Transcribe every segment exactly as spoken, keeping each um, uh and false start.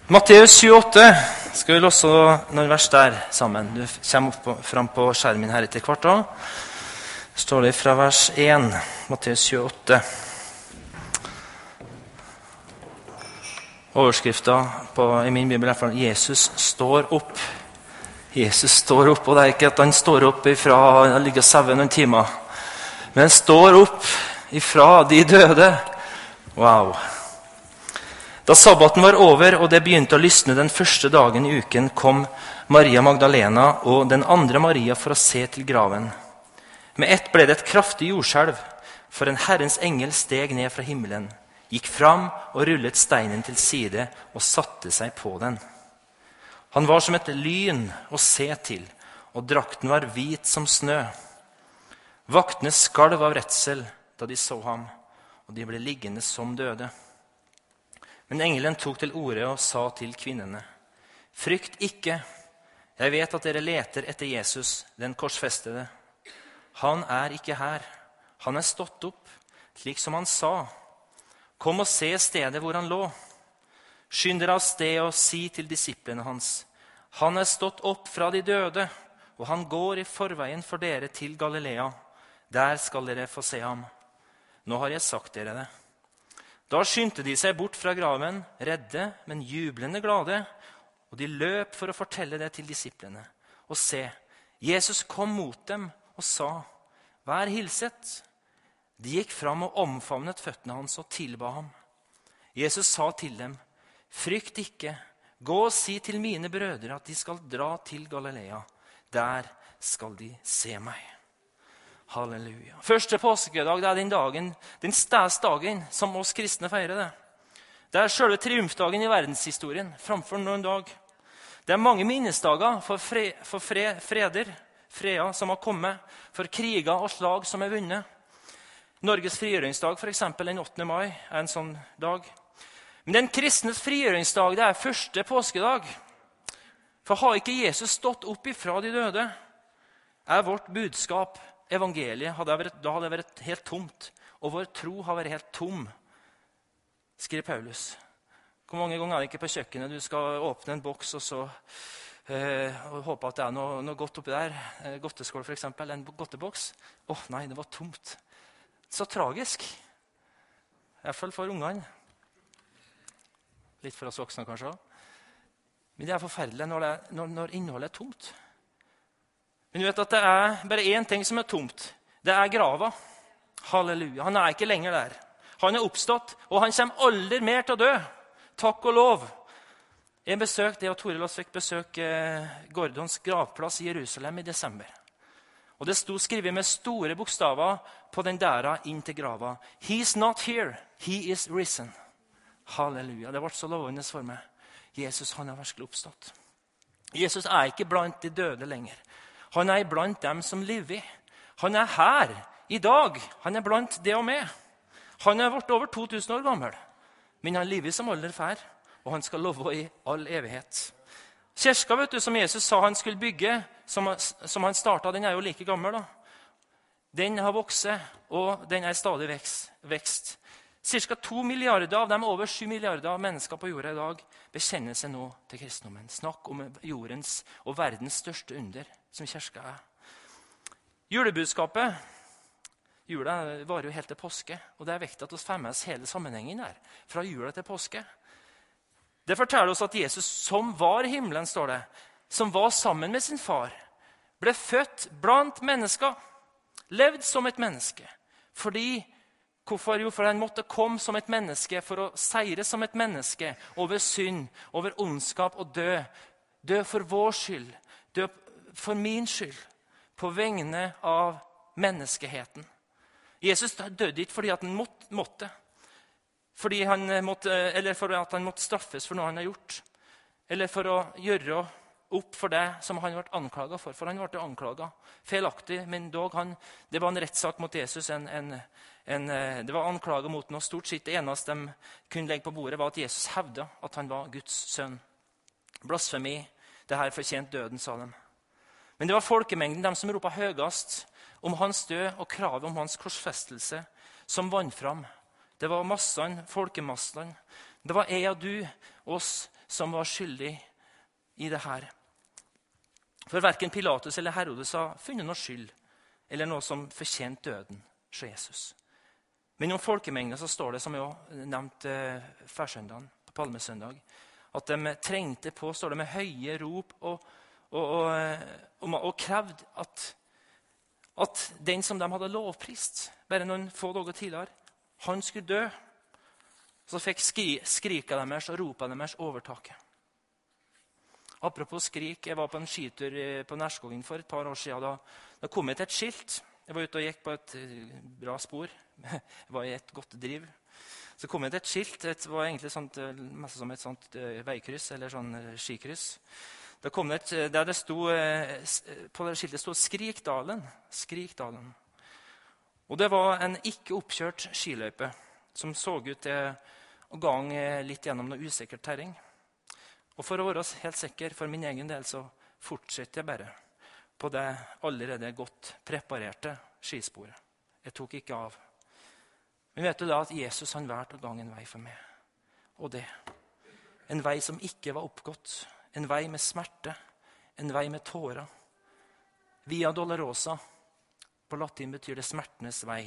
Matteus tjueåtte, skal vi låse noen vers der sammen. Du kommer opp på, frem på skjermen her etter hvert da. Står det fra vers én, Matteus tjueåtte. Overskriften på, i min bibel er for Jesus står opp. Jesus står opp, og det er ikke at han står opp ifra han ligger og sover noen timer. Men han står opp ifra de døde. Wow! Da sabbaten var over, og det begynte å lysne den første dagen i uken, kom Maria Magdalena og den andre Maria for å se til graven. Med ett ble det et kraftig jordskjelv, for en Herrens engel steg ned fra himmelen, gikk fram og rullet steinen til side og satte seg på den. Han var som et lyn å se til, og drakten var hvit som snø. Vaktene skalv av redsel da de så ham, og de ble liggende som døde. Men engelen tok til orde og sa til kvinnene: «Frykt ikke, jeg vet at dere leter etter Jesus, den korsfestede. Han er ikke her, han er stått opp, slik som han sa. Kom og se stedet hvor han lå. Skynd dere av sted og si til disiplene hans: Han er stått opp fra de døde, og han går i forveien for dere til Galilea. Der skal dere få se ham. Nå har jeg sagt dere det.» Da skyndte de seg bort fra graven, redde, men jublende glade, og de løp for å fortelle det til disiplene. Og se, Jesus kom mot dem og sa: «Vær hilset.» De gikk fram og omfavnet føttene hans og tilba ham. Jesus sa til dem: «Frykt ikke, gå og si til mine brødre at de skal dra til Galilea. Der skal de se meg.» Halleluja. Første påskedag, det er den dagen, den stæs dagen som oss kristne feirer det. Det er selve triumfdagen i verdenshistorien, framfor noen dag. Det er mange minnesdager for, fre, for fre, freder, freda som har kommet, for kriger og slag som er vunnet. Norges frigjøringsdag, for eksempel, den åttende mai, er en sånn dag. Men den kristnes frigjøringsdag, det er første påskedag. For har ikke Jesus stått opp ifra de døde, er vårt budskap evangeliet, hadde vært, da hadde det vært helt tomt, og vår tro har vært helt tom, skriver Paulus. Hvor mange ganger er det ikke på kjøkkenet du skal åpne en boks og så eh, og håpe at det er noe, noe godt oppi der, eh, godteskål for eksempel, en godteboks. Åh, oh, nei, det var tomt. Så tragisk. I hvert fall for ungene. Litt for oss voksne kanskje. Men det er forferdelig når, det, når, når innholdet er tomt. Men du vet at det er bare én ting som er tomt. Det er grava. Halleluja. Han er ikke lenger der. Han er oppstått, og han kommer aldri mer til å dø. Takk og lov. Jeg besøkte, jeg og Toril fikk besøke Gordons gravplass i Jerusalem i desember. Og det sto skrevet med store bokstaver på den døra inn til grava: «He's not here, he is risen». Halleluja. Det ble så lovende for meg. Jesus, han er virkelig oppstått. Jesus er ikke blant de døde lenger. Han er blant dem som lever. Han er her i dag. Han er blant det og meg. Han er vårt over to tusen år gammel. Men han lever som aldri før, og han skal love i all evighet. Kirka, vet du, som Jesus sa han skulle bygge, som, som han startet, den er jo like gammel da. Den har vokst, og den er stadig vekst. Cirka to milliarder av dem, over sju milliarder av mennesker på jorda i dag, bekjenner seg nå til kristendommen. Snakk om jordens og verdens største under, som kirka er. Julebudskapet, jula varer jo helt til påske, og det er viktig at vi får med oss hele sammenhengen her, fra jula til påske. Det forteller oss at Jesus, som var i himmelen, står det, som var sammen med sin far, ble født blant mennesker, levd som et menneske, fordi Hvorfor? Jo, for han måtte komme som et menneske for å seire som et menneske over synd, over ondskap og dø. Dø for vår skyld, dø for min skyld, på vegne av menneskeheten. Jesus døde ikke fordi at han måtte, fordi han måtte, eller for at han måtte straffes for noe han har gjort, eller for å gjøre opp for det som han ble anklaget for. For han ble anklaget feilaktig, men dog han, det var en rettssak mot Jesus, en, en, en, det var anklaget mot noe stort sett. Det eneste de kunne legge på bordet var at Jesus hevdet at han var Guds sønn. Blasfemi, det her fortjent døden, sa de. Men det var folkemengden, de som ropet høyest om hans død og kravet om hans korsfestelse, som vant fram. Det var massene, folkemassene. Det var jeg og du, oss som var skyldig i det her. For hverken Pilatus eller Herodes har funnet noe skyld, eller noe som fortjent døden hos Jesus. Men om folkemengden så står det, som jeg nevnte færsøndagen, på Palmesøndag, at de trengte på, står det, med høye rop og, og, og, og, og krevde at, at den som de hadde lovprist, bare noen få dager tidligere, han skulle dø. Så fikk skri, skriket deres og ropet deres overtaket. Apropos skrik, jeg var på en skitur på Nærskogen for et par år siden. Da, da kom jeg til et skilt. Jeg var ute og gikk på et bra spor. Jeg var i et godt driv. Så kom jeg til et skilt. Det var egentlig sånt, mest som et sånt veikryss, eller sånn skikryss. Da kom det et, der det sto, på det skiltet stod Skrikdalen. Skrikdalen. Og det var en ikke oppkjørt skiløype, som så ut til å gange litt gjennom noe usikkert terreng. Og for å være helt sikker for min egen del, så fortsetter jeg bare på det allerede godt preparerte skisporet. Jeg tok ikke av. Men vet du da at Jesus han valgte å gange en vei for meg? Og det. En vei som ikke var oppgått. En vei med smerte. En vei med tårer. Via Dolorosa. På latin betyr det smertenes vei.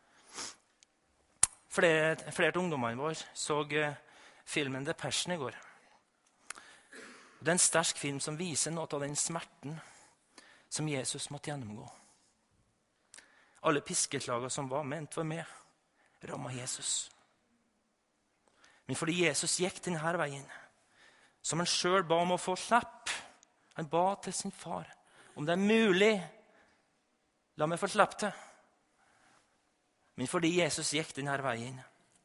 Flere, flere av ungdommene våre så filmen The Passion i går. Det er en sterk film som viser noe av den smerten som Jesus måtte gjennomgå. Alle piskeslager som var ment for meg, rammet Jesus. Men fordi Jesus gikk denne veien, som han selv ba om å få slipp, han ba til sin far, om det er mulig, la meg få slipp til. Men fordi Jesus gikk denne veien,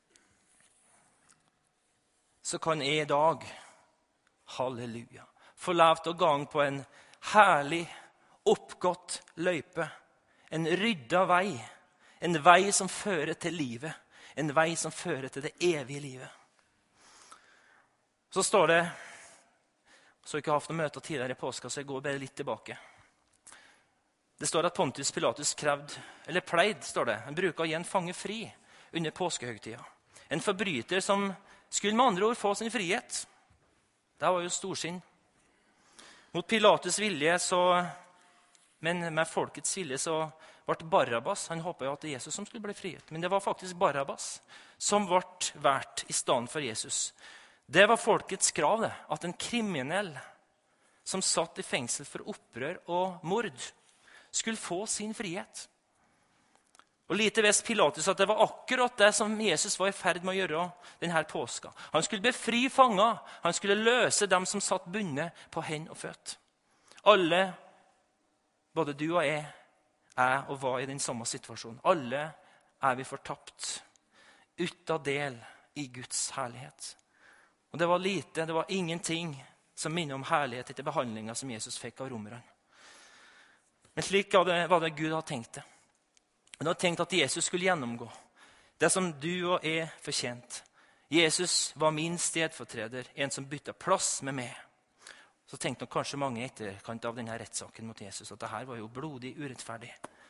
så kan jeg i dag, halleluja, få lov til å gange på en herlig, oppgått løype, en rydda vei, en vei som fører til livet, en vei som fører til det evige livet. Så står det, så jeg ikke har hatt noen møter tidligere i påska, så jeg går bare litt tilbake. Det står at Pontius Pilatus krevde, eller pleid, står det, han bruker å gi en fange fri under påskehøgtida. En forbryter som skulle med andre ord få sin frihet. Det var jo storsinn. Mot Pilatus vilje, så, men med folkets vilje, så ble Barabbas, han håpet jo at det var Jesus som skulle bli frihet, men det var faktisk Barabbas som ble vært i stand for Jesus. Det var folkets krav, det, at en kriminell som satt i fengsel for opprør og mord, skulle få sin frihet. Og lite visste Pilatus at det var akkurat det som Jesus var i ferd med å gjøre denne påska. Han skulle befri fanger, han skulle løse dem som satt bundet på hend og føtt. Alle, både du og jeg, er og var i den samme situasjonen. Alle er vi fortapt, uten del i Guds herlighet. Og det var lite, det var ingenting som minner om herlighet etter behandlingen som Jesus fikk av romerne. Men slik var det, var det Gud hadde tenkt det. Han hadde tenkt at Jesus skulle gjennomgå det som du og jeg fortjent. Jesus var min stedfortreder, en som bytta plass med meg. Så tenkte nok kanskje mange etterkant av denne rettssaken mot Jesus at dette var jo blodig urettferdig.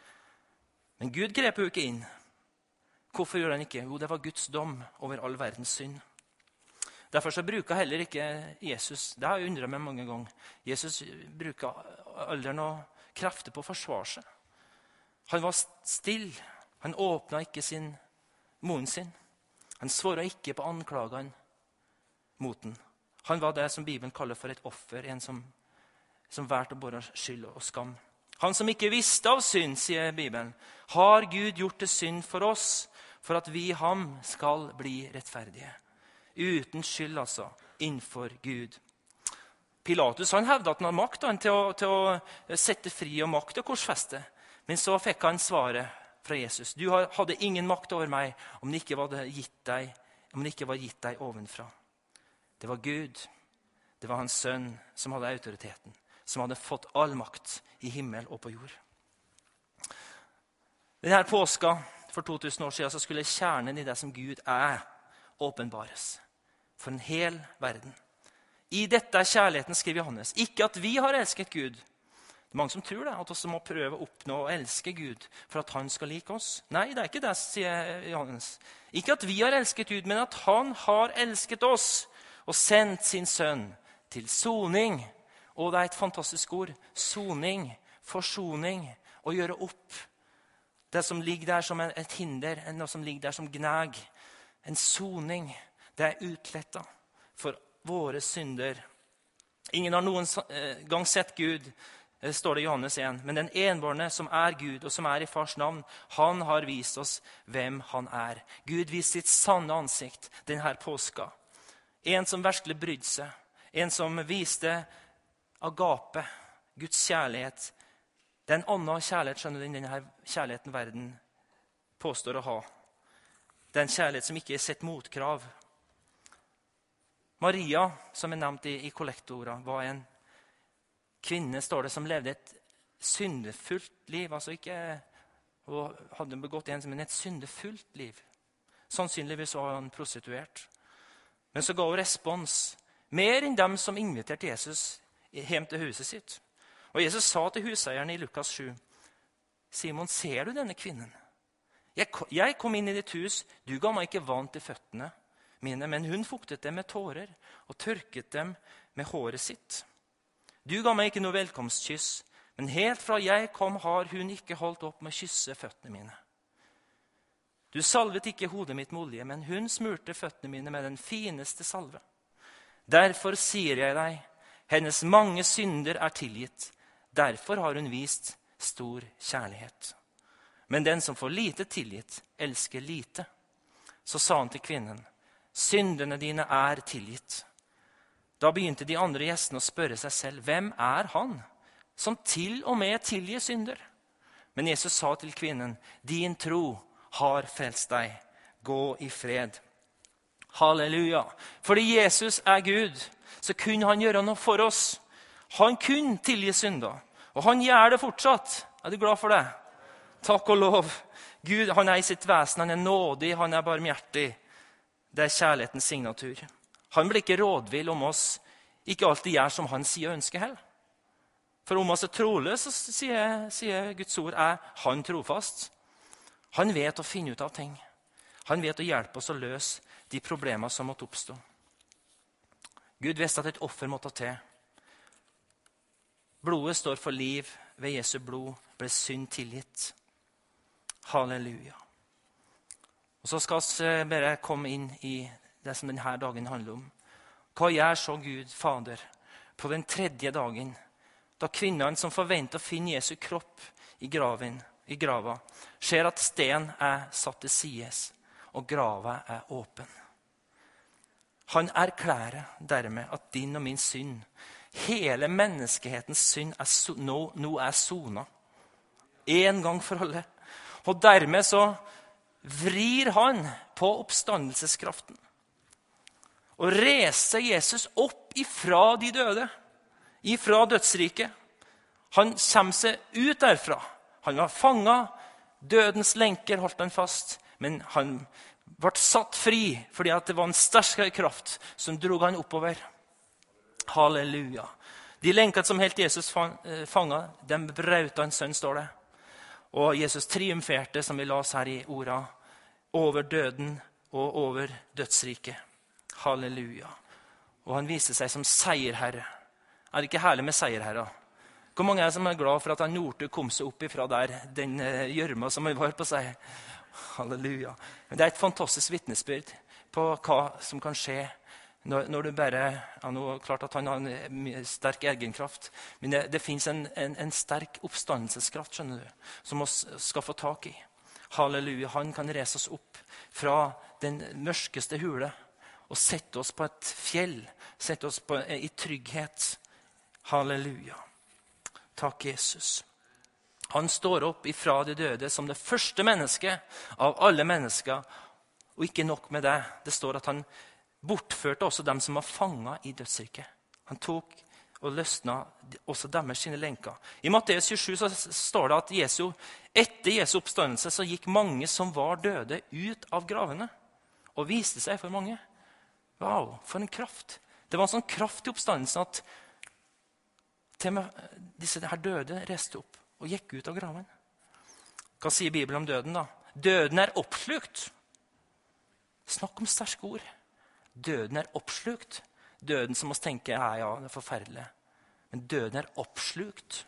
Men Gud grep jo ikke inn. Hvorfor gjør han ikke? Jo, det var Guds dom over all verdens synd. Derfor så bruker heller ikke Jesus, det har jeg undret meg mange ganger, Jesus bruker aldri noe krefter på å forsvare seg. Han var still. Han åpnet ikke sin munnen sin. Han svaret ikke på anklagene mot den. Han var det som Bibelen kaller for et offer, en som, som vært å bære skyld og skam. Han som ikke visste av synd, sier Bibelen, har Gud gjort det synd for oss, for at vi ham skal bli rettferdige. Uten skyld altså, innenfor Gud. Pilatus han hevde at han hadde makt han, til, å, til å sette fri og makt og korsfeste. Men så fikk han svaret fra Jesus. Du hadde ingen makt over meg om det ikke var gitt deg, om det ikke var gitt deg ovenfra. Det var Gud, det var hans sønn som hadde autoriteten, som hadde fått all makt i himmel og på jord. Denne påska for to tusen år siden så skulle kjernen i det som Gud er, åpenbares for en hel verden. I dette er kjærligheten, skriver Johannes. Ikke at vi har elsket Gud. Det er mange som tror det, at vi må prøve å oppnå å elske Gud for at han skal like oss. Nei, det er ikke det, sier Johannes. Ikke at vi har elsket Gud, men at han har elsket oss og sendt sin sønn til soning. Og det er et fantastisk ord. Soning, forsoning, å gjøre opp. Det som ligger der som et hinder, noe som ligger der som gnag. En soning, det er utlettet for våre synder. Ingen har noen gang sett Gud, står det i Johannes en. Men den enbårne som er Gud og som er i fars navn, han har vist oss hvem han er. Gud viste sitt sanne ansikt denne påska. En som virkelig brydde seg. En som viste agape, Guds kjærlighet. Det er en annen kjærlighet, skjønner du, denne kjærligheten verden påstår å ha. Det er en kjærlighet som ikke er sett motkrav. Maria, som er nevnt i, i kollektorda, var en kvinne, står det, som levde et syndefullt liv. Altså ikke og hadde begått en, men et syndefullt liv. Sannsynligvis var han prostituert. Men så ga hun respons. Mer enn dem som inviterte Jesus hjem til huset sitt. Og Jesus sa til huseieren i Lukas sju, Simon, ser du denne kvinnen? Jeg, jeg kom inn i ditt hus, du ga meg ikke vann til føttene mine, men hun fuktet dem med tårer og tørket dem med håret sitt. Du ga meg ikke noe velkomstkyss, men helt fra jeg kom har hun ikke holdt opp med å kysse føttene mine. Du salvet ikke hodet mitt med olje, men hun smurte føttene mine med den fineste salve. Derfor sier jeg deg, hennes mange synder er tilgitt. Derfor har hun vist stor kjærlighet. Men den som får lite tilgitt, elsker lite. Så sa han til kvinnen, syndene dine er tilgitt. Da begynte de andre gjestene å spørre seg selv, hvem er han som til og med tilgir synder? Men Jesus sa til kvinnen, din tro har frelst deg. Gå i fred. Halleluja. Fordi Jesus er Gud, så kunne han gjøre noe for oss. Han kunne tilgi synder, og han gjør det fortsatt. Er du glad for det? Takk og lov. Gud, han er i sitt vesen, han er nådig, han er barmhjertig. Det er kjærlighetens signatur. Han blir ikke rådvill om oss ikke alltid gjør som han sier og ønsker heller. For om oss er troløs, så sier, sier Guds ord, er han trofast. Han vet å finne ut av ting. Han vet å hjelpe oss å løse de problemer som måtte oppstå. Gud visste at et offer måtte til. Blodet står for liv. Ved Jesu blod ble synd tilgitt. Halleluja. Og så skal vi bare komme inn i det som denne dagen handler om. Hva gjør så Gud, Fader, på den tredje dagen, da kvinnene som forventer å finne Jesu kropp i graven, i grava, ser at sten er satt til sides, og grava er åpen. Han erklærer dermed at din og min synd, hele menneskehetens synd, er so, nå, nå er sona. En gang for alle. Og dermed så vrir han på oppstandelseskraften. Og reiser Jesus opp ifra de døde, ifra dødsriket. Han kommer seg ut derfra. Han var fanget, dødens lenker holdt han fast, men han ble satt fri, fordi at det var en sterkere kraft som drog han oppover. Halleluja. De lenkene som helt Jesus fanget, dem brøt han sønn, står det. Og Jesus triumferte, som vi las her i orda, over døden og over dødsriket. Halleluja. Og han viste seg som seierherre. Er det ikke herlig med seierherre? Hvor mange er det som er glad for at han Northug kom seg opp ifra der, den gjørma som han var på seg? Halleluja. Men det er et fantastisk vittnesbyrd på hva som kan skje når, når du bare, ja, nå er det klart at han har en sterk egenkraft, men det, det finnes en, en, en sterk oppstandelseskraft, skjønner du, som vi skal få tak i. Halleluja. Han kan reise oss opp fra den mørkeste hule, og sette oss på et fjell, sette oss på, i trygghet. Halleluja. Takk, Jesus. Han står opp ifra de døde som det første mennesket av alle mennesker, og ikke nok med det. Det står at han bortførte også dem som var fanget i dødsriket. Han tok og løsnet også deres sine lenker. I Matteus tjuesju så står det at Jesu, etter Jesu oppstandelse så gikk mange som var døde ut av gravene, og viste seg for mange. Wow, for en kraft. Det var en sånn kraft i oppstandelsen at til og med disse her døde reiste opp og gikk ut av graven. Hva sier Bibelen om døden da? Døden er oppslukt. Snakk om sterke ord. Døden er oppslukt. Døden som oss tenker, ja, ja, det er forferdelig. Men døden er oppslukt.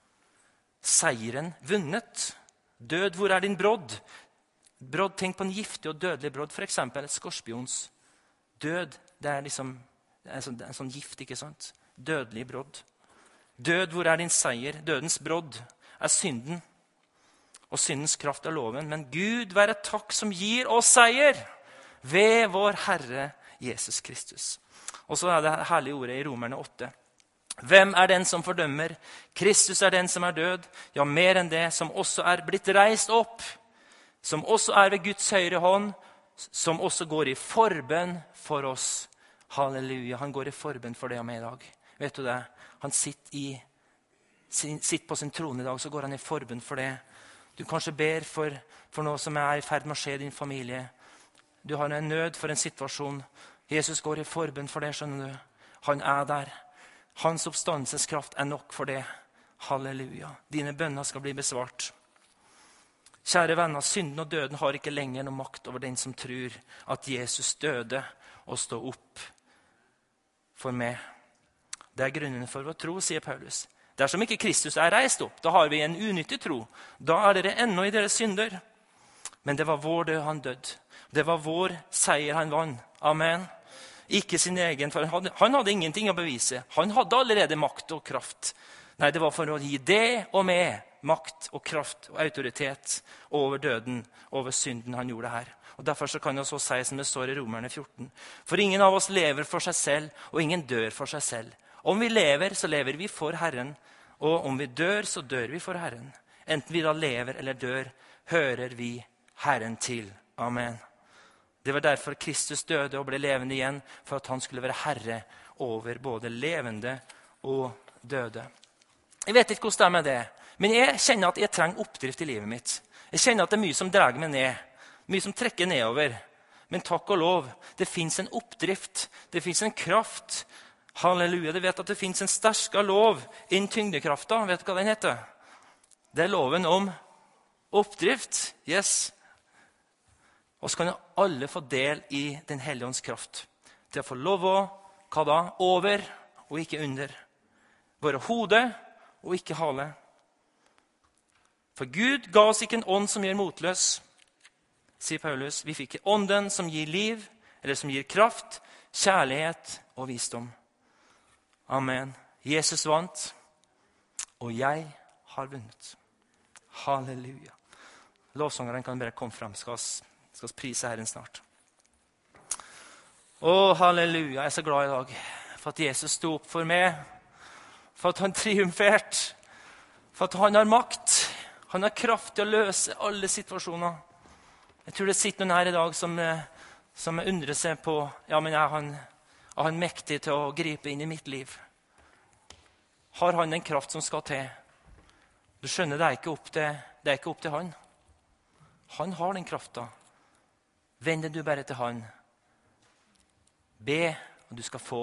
Seieren vunnet. Død, hvor er din brodd? Brodd, tenk på en giftig og dødelig brodd. For eksempel et skorspions. Død, det er liksom det er en, sånn, det er en sånn gift, ikke sant? Dødelig brodd. Død, hvor er din seier? Dødens brodd er synden. Og syndens kraft er loven. Men Gud være takk som gir oss seier ved vår Herre Jesus Kristus. Og så er det herlige ordet i Romerne åtte. Hvem er den som fordømmer? Kristus er den som er død. Ja, mer enn det, som også er blitt reist opp. Som også er ved Guds høyre hånd. Som også går i forbønn for oss. Halleluja, han går i forbønn for det og meg i dag. Vet du det? Han sitter, i, sitter på sin trone i dag, så går han i forbønn for det. Du kanskje ber for, for noe som er i ferd med å skje i din familie. Du har en nød for en situasjon. Jesus går i forbønn for det, skjønner du. Han er der. Hans oppstandelseskraft er nok for det. Halleluja. Dine bønner skal bli besvart. Kjære venner, synden og døden har ikke lenger noe makt over den som tror at Jesus døde og stod opp for meg. Det er grunnen for vår tro, sier Paulus. Dersom ikke Kristus er reist opp, da har vi en unyttig tro. Da er dere ennå i deres synder. Men det var vår død han døde. Det var vår seier han vann. Amen. Ikke sin egen, for han hadde, han hadde ingenting å bevise. Han hadde allerede makt og kraft. Nei, det var for å gi det og med makt og kraft og autoritet over døden, over synden han gjorde her. Og Derfor så kan det også si som det står i Romerne fjorten. For ingen av oss lever for seg selv, og ingen dør for seg selv. Om vi lever, så lever vi for Herren. Og om vi dør, så dør vi for Herren. Enten vi da lever eller dør, hører vi Herren til. Amen. Det var derfor Kristus døde og ble levende igjen, for at han skulle være herre over både levende og døde. Jeg vet ikke hvordan det er med det, men jeg kjenner at jeg trenger oppdrift i livet mitt. Jeg kjenner at det er mye som drar meg ned. Mye som trekker nedover. Men takk og lov, det finnes en oppdrift. Det finnes en kraft. Halleluja, du vet at det finnes en sterskere lov innen tyngdekrafta. Vet du hva den heter? Det er loven om oppdrift. Yes. Og så kan alle få del i den hellige ånds kraft. Til å få lov å, hva da? Over og ikke under. Være hode og ikke hale. For Gud ga oss ikke en ånd som gjør motløs, sier Paulus. Vi fikk ånden som gir liv, eller som gir kraft, kjærlighet og visdom. Amen. Jesus vant, og jeg har vunnet. Halleluja. Lovsangeren kan bare komme frem. Skal vi prise Herren snart. Å, halleluja. Jeg er så glad i dag for at Jesus stod opp for meg. For at han triumferte. For at han har makt. Han har kraft til å løse alle situasjoner. Jeg tror det sitter noen her i dag som, som undrer seg på, ja, men er han, er han mektig til å gripe inn i mitt liv? Har han den kraft som skal til? Du skjønner, det er ikke opp til, det er ikke opp til han. Han har den kraften. Vend deg du bare til han. Be, og du skal få.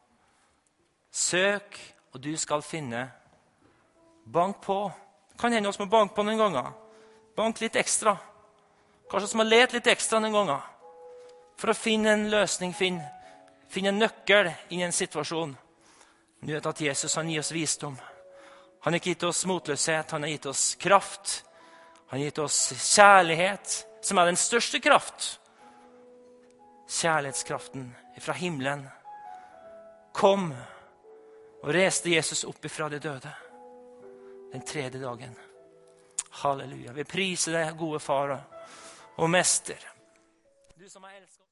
Søk, og du skal finne. Bank på. Kan hende oss må banke på noen ganger. Bank litt ekstra. Kanskje som har let litt ekstra noen ganger. For å finne en løsning, finne, finne en nøkkel inn i en situasjon. Du vet at Jesus han gir oss visdom. Han har ikke gitt oss motløshet, han har gitt oss kraft. Han har gitt oss kjærlighet, som er den største kraft. Kjærlighetskraften fra himmelen. Kom og reste Jesus opp ifra de døde. Den tredje dagen. Halleluja. Vi priser deg, gode far og mester. Du som har elsket